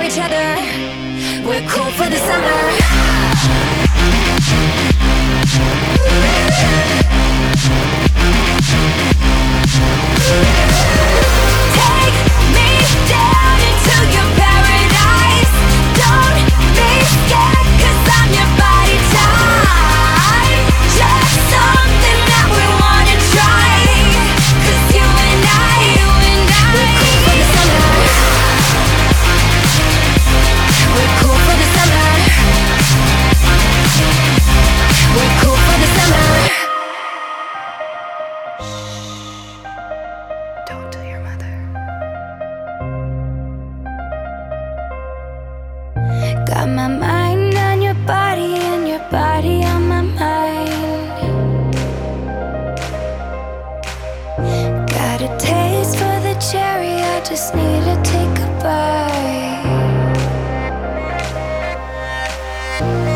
for each other. We're cool for the summer. Take me down into your paradise. Don't be scared, 'cause I'm your body type. Just something that we wanna try. 'Cause you and I, we're cool for the summer. We're cool for the summer. We're cool for the summer. Don't tell your mother. Got my mind on your body and your body on my mind. Got a taste for the cherry, I just need to take a bite.